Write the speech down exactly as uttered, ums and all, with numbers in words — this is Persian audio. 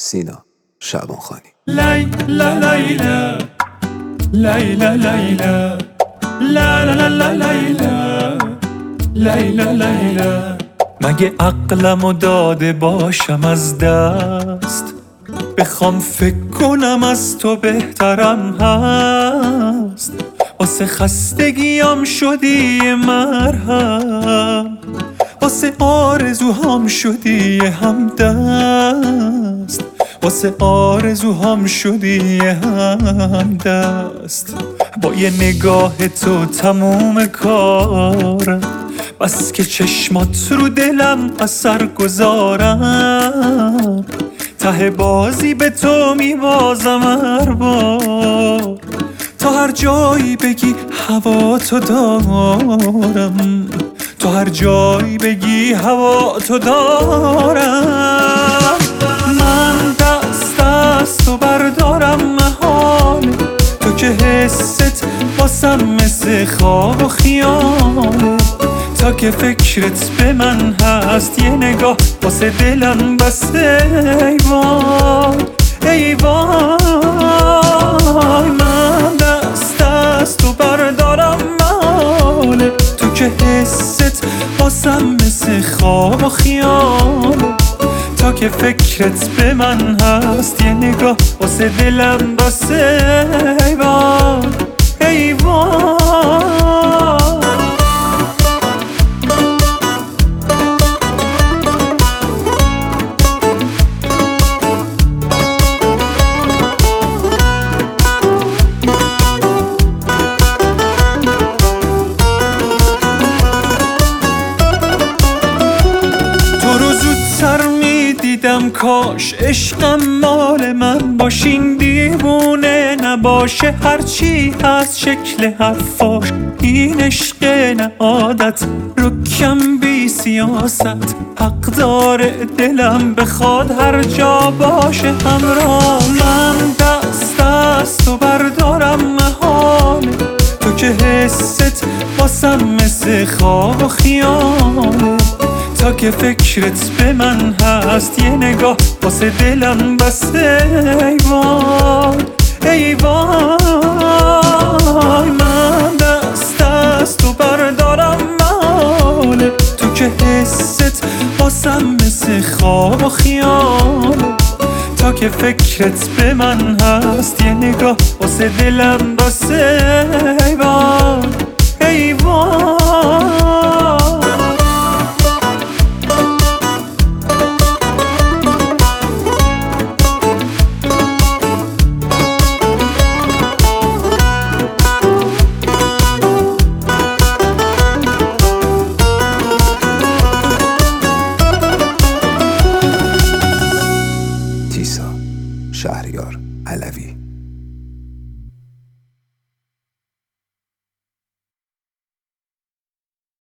سینا شعبانخانی. لای لا لایلا لایلا لایلا لا لا لا لایلا لایلا لایلا. مگه عقلمو داده باشم از دست، بخوام فکر کنم از تو بهترم هست. واسه خستگیام شدی مرهم، واسه آرزوهام شدی همدست، واسه آرزوهام شدی همدست. با یه نگاه تو تموم کارم، بس که چشمات رو دلم اثر گذارم. ته بازی به تو میبازم هر بار، تا هر جایی بگی هوا تو دارم، تو هر جایی بگی هوا تو دارم. من دست از تو بردارم محاله، تو که حست باسم مثل خواب و خیاله. تا که فکرت به من هست یه نگاه واسه دلم بسته. ای وای ای وای، من دست از تو بردارم محاله، تو که حست باسم مثل خواب و خیاله. تا که فکرت به من هست یه نگاه واسه دلم بسته. ای وای ای وای. دیدم کاش عشقم مال من باشین، دیوونه نباشه هرچی هست شکل حرفاش. این عشق نه عادت رکم بی سیاست، حق داره دلم بخواد هر جا باشه همراه. من دست از تو بردارم محاله، تو که حست باسم مثل خواب و خیاله. تا که فکرت به من هست یه نگاه واسه دلم بسته. ای وای ای وای، من دست از تو بردارم محاله، تو که حست باسم مثل خواب و خیاله. تا که فکرت به من هست یه نگاه واسه دلم بسته. ای وای